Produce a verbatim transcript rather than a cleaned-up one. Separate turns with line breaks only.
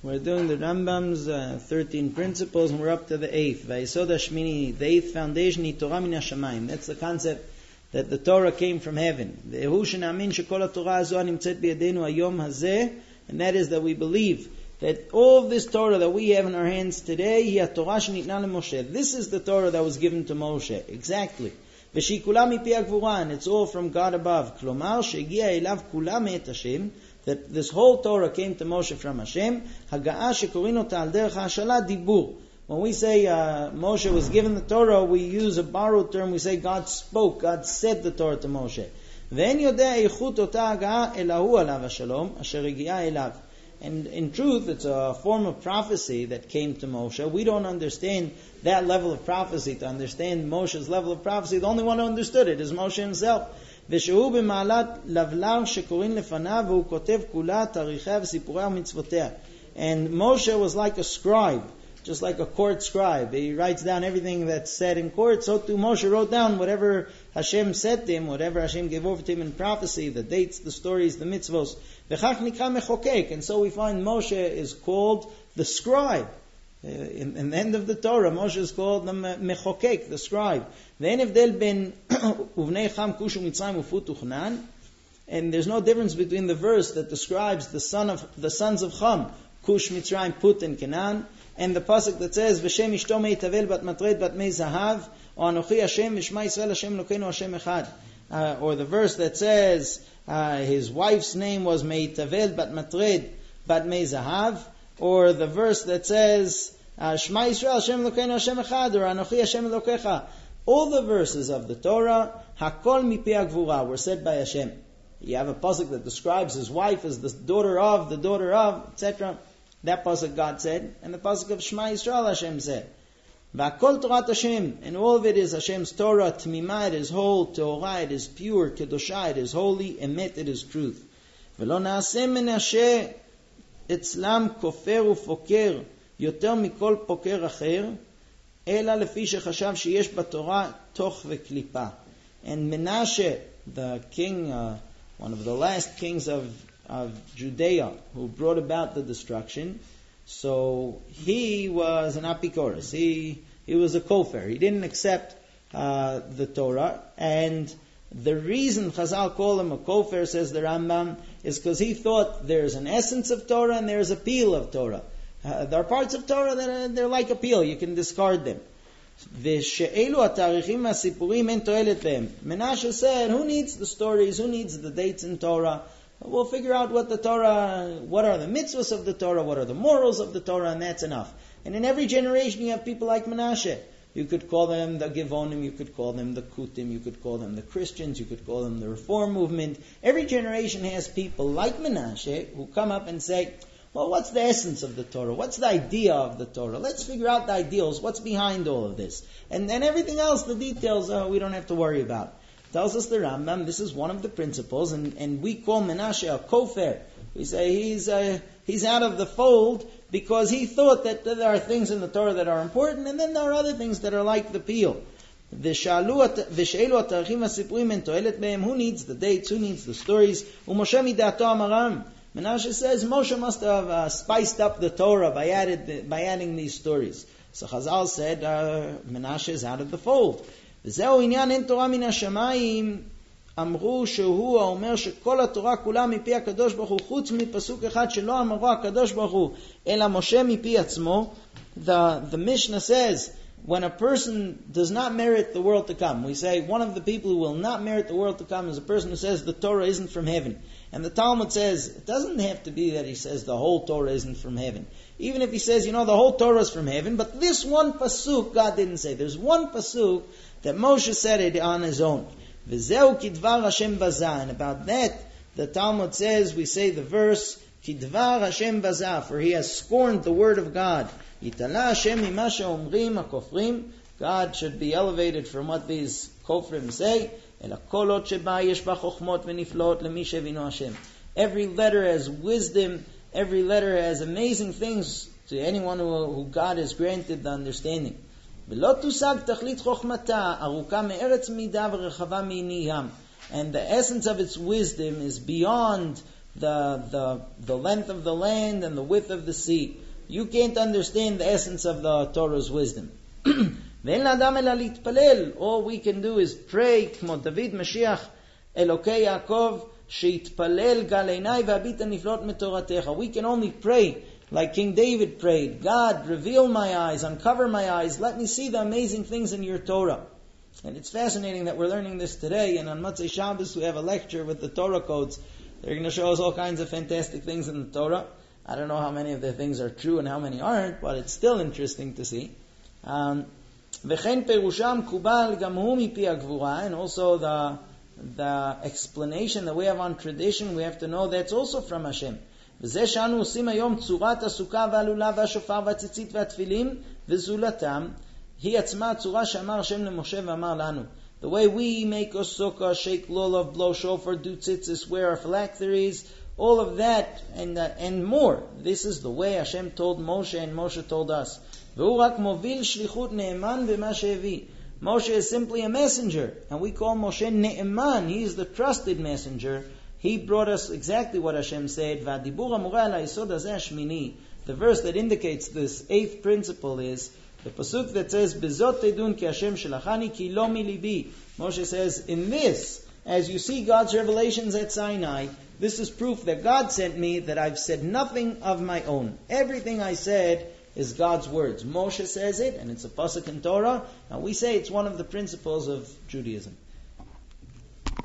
We're doing the Rambam's uh, thirteen principles, and we're up to the eighth. Vayesod Hashmini, the eighth foundation, Torah min hashamayim. That's the concept that the Torah came from heaven. Ve'hu shenamin shekol haTorah hazo nimtzet biyadenu hayom hazeh, and that is that we believe that all of this Torah that we have in our hands today, hi haTorah shenitna leMoshe. This is the Torah that was given to Moshe. Exactly. V'shikula mipi hagvura, and it's all from God above. Klomar shegiya elav kula me'et Hashem, that this whole Torah came to Moshe from Hashem. Haga'a shekorin ota al derech ha'ashala dibur. When we say uh, Moshe was given the Torah, we use a borrowed term. We say God spoke, God said the Torah to Moshe. Ve'en yodea eichut ota haga'a elahu alav hashalom asher higi'a elav. And in truth, it's a form of prophecy that came to Moshe. We don't understand that level of prophecy. To understand Moshe's level of prophecy, the only one who understood it is Moshe himself. ושהוא במעלת לבלר שקוראים לפניו והוא כותב כולה תאריכיה וסיפוריה ומצוותיה. And Moshe was like a scribe, just like a court scribe. He writes down everything that's said in court. So too Moshe wrote down whatever Hashem said to him, whatever Hashem gave over to him in prophecy, the dates, the stories, the mitzvos. וכך נקרא מחוקק. And so we find Moshe is called the scribe. Uh, in, in the end of the Torah, Moshe is called the mechokek, the scribe. ואין הבדל בין ובני חם כוש ומצרים ופות וכנען. And there's no difference between the verse that describes the son of the sons of Cham, Kush, Mitzrayim, Put, and Canaan, and the pasuk that says V'shem ishto meitavel bat matred bat mei zahav, or Anochi Hashem v'shma Yisrael Hashem Elokeinu Hashem Echad. Uh, or the verse that says uh, his wife's name was Meitavel bat matred bat mei zahav, or the verse that says uh, Shema Yisrael Hashem Elokeinu Hashem Echad, or Anochi Hashem Elokecha. All the verses of the Torah, Hakol mipi hagvura, were said by Hashem. You have a pasuk that describes his wife as the daughter of, the daughter of, et cetera. That pasuk God said, and the pasuk of Shema Yisrael Hashem said. V'akol Torat Hashem, and all of it is Hashem's Torah, Tmima, it is whole, Torah, it is pure, Kedosha, it is holy, Emet, it is truth. V'lo na'aseh menashe etzlam kofer ufoker, yoter mikol poker acher, ela lefi shechashav sheyesh b'Torah toch v'klipa. And Menashe, the king, uh, one of the last kings of, of Judea, who brought about the destruction, so he was an apikoros. He he was a kofar. He didn't accept uh, the Torah, and the reason Chazal call him a kofar, says the Rambam, is because he thought there's an essence of Torah and there's a peel of Torah. Uh, there are parts of Torah that are, they're like a peel, you can discard them. Menashe said, who needs the stories, who needs the dates in Torah? We'll figure out what the Torah, what are the mitzvahs of the Torah, what are the morals of the Torah, and that's enough. And in every generation you have people like Menashe. You could call them the Givonim, you could call them the Kutim, you could call them the Christians, you could call them the Reform movement. Every generation has people like Menashe who come up and say, well, what's the essence of the Torah? What's the idea of the Torah? Let's figure out the ideals. What's behind all of this? And then everything else, the details, uh, we don't have to worry about. Tells us the Rambam, this is one of the principles, and, and we call Menashe a kofar. We say he's uh, he's out of the fold because he thought that there are things in the Torah that are important, and then there are other things that are like the peel. Who needs the dates? Who needs the stories? Menashe says Moshe must have uh, spiced up the Torah by added the, by adding these stories. So Chazal said uh, Menashe is out of the fold. וזהו עניין אין תורה מן השמיים, אמרו שהוא האומר שכל התורה כולה מפי הקדוש ברוך הוא, חוץ מפסוק אחד שלא אמרו הקדוש ברוך הוא, אלא משה מפי עצמו. The, the Mishnah says, when a person does not merit the world to come, we say one of the people who will not merit the world to come is a person who says the Torah isn't from heaven. And the Talmud says, it doesn't have to be that he says the whole Torah isn't from heaven. Even if he says, you know, the whole Torah is from heaven, but this one pasuk God didn't say. There's one pasuk that Moshe said it on his own. V'zeu kidvar Hashem baza. And about that, the Talmud says, we say the verse, kidvar Hashem baza, for he has scorned the word of God. Yitala Hashem mima she'omrim hakofrim. God should be elevated from what these kofrim say. Ela kolot sheba yesh ba chokhmot v'niflot lemi shevino Hashem. Every letter has wisdom. Every letter has amazing things to anyone who, who God has granted the understanding. And the essence of its wisdom is beyond the, the, the length of the land and the width of the sea. You can't understand the essence of the Torah's wisdom. All we can do is pray, כמו דוד משיח, אלוקי יעקב, שיתפלל גל עיניי והביט הנפלאות מתורתך. We can only pray like King David prayed, God, reveal my eyes, uncover my eyes, let me see the amazing things in your Torah. And it's fascinating that we're learning this today, and on Motzei Shabbos we have a lecture with the Torah codes. They're going to show us all kinds of fantastic things in the Torah. I don't know how many of the things are true and how many aren't, but it's still interesting to see. Um, וכן פירושם קובל גם הוא מפי הגבורה, and also the the explanation that we have on tradition, we have to know that's also from Hashem. וזה שאנו עושים היום צורת הסוכה והלולה והשופר והציצית והתפילים וזולתם, היא עצמה הצורה שאמר השם למשה ואמר לנו. The way we make a sukkah, shake lulav, blow shofar, do tzitzis, wear our phylacteries, all of that and uh, and more. This is the way Hashem told Moshe and Moshe told us. והוא רק מוביל שליחות נאמן במה שהביא. Moshe is simply a messenger, and we call Moshe Ne'eman. He is the trusted messenger. He brought us exactly what Hashem said. והדיבור המורה על היסוד הזה השמיני. The verse that indicates this eighth principle is the pasuk that says, "Bezot tedun ki Hashem shelachani ki lo milibi." Moshe says, in this, as you see God's revelations at Sinai, this is proof that God sent me, that I've said nothing of my own. Everything I said is God's words. Moshe says it, and it's a pasuk in Torah, and we say it's one of the principles of Judaism.